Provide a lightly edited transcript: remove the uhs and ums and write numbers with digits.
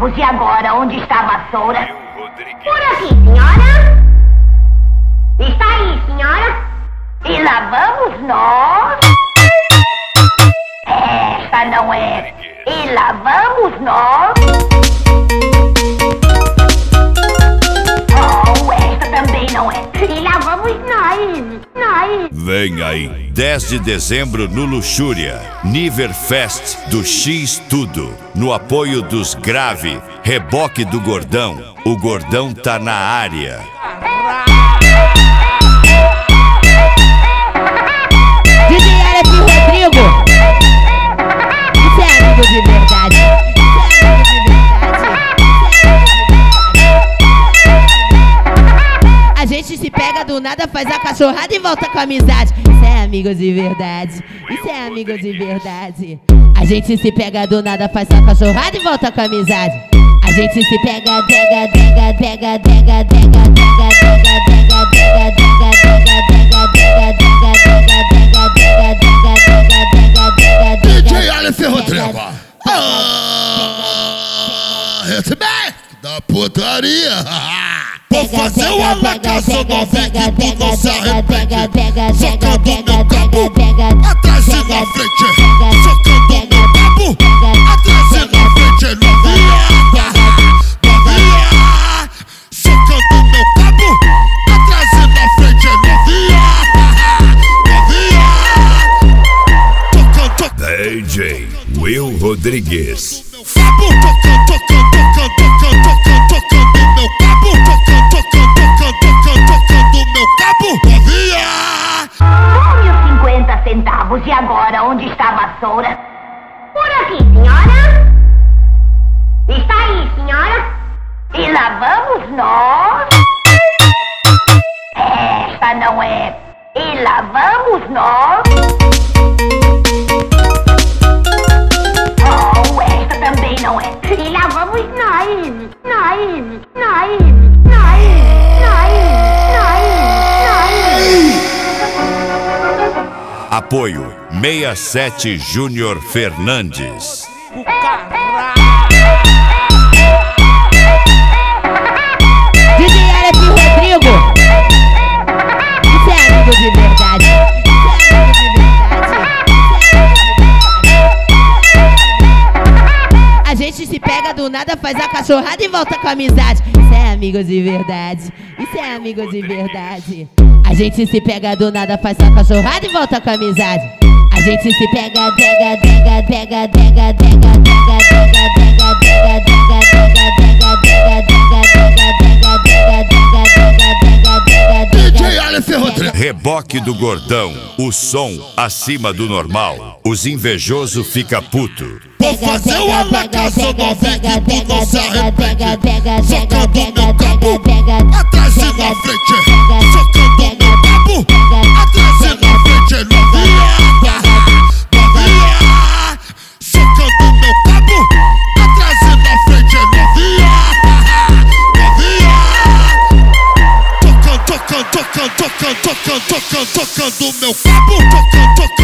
centavos. E agora, onde está a vassoura? Por aqui, senhora. Está aí, senhora. E lá vamos nós. Esta não é. E lá vamos nós. Oh, esta também não é. E lá vamos nós. Vem aí, 10 de dezembro no Luxúria, Niverfest do X Tudo, no apoio dos Grave, Reboque do Gordão. O Gordão tá na área. DJ Aleph Rodrigo, isso é amigo de verdade. A gente se pega do nada, faz a cachorrada e volta com a amizade. Isso é amigo de verdade. Isso é amigo de verdade. A gente se pega do nada, faz a cachorrada e volta com a amizade. A gente se pega, DJ Aleph Rodrigo. Esse back da putaria. Vou fazer uma lagação novinha que tu não se arrepende. Socando meu cabo, atrás e na frente. Socando meu cabo, atrás e na frente. Novinha, novinha. Socando meu cabo, atrás e na frente. Novinha, novinha. DJ Will Rodrigues. Cabo, tocando meu cabo, tocando meu cabo, novinha. Tome os 50 centavos. E agora, onde está a vassoura? Por aqui, senhora. Está aí, senhora. E lá vamos nós. Esta não é. E lá vamos nós. Oh, esta também não é. E lá vamos nós. Apoio 67 Júnior Fernandes. DJ Aleph Rodrigo, isso é amigo de verdade. A gente se pega do nada, faz a cachorrada e volta com a amizade. Isso é amigo de verdade. Isso é amigo de verdade. A gente se pega do nada, faz a cachorrada e volta com a amizade. A gente se pega, DJ Aleph Rodrigo. Reboque do Gordão, o som acima do normal. Os invejosos fica puto. Vou fazer uma lagação novinha que tu não se arrepende. Socando meu cabo, atrás e na frente. Socando meu cabo, atrás e na frente. Novinha, novinha. Socando meu cabo, atrás e na frente. Novinha, novinha. Tocando meu cabo, tocando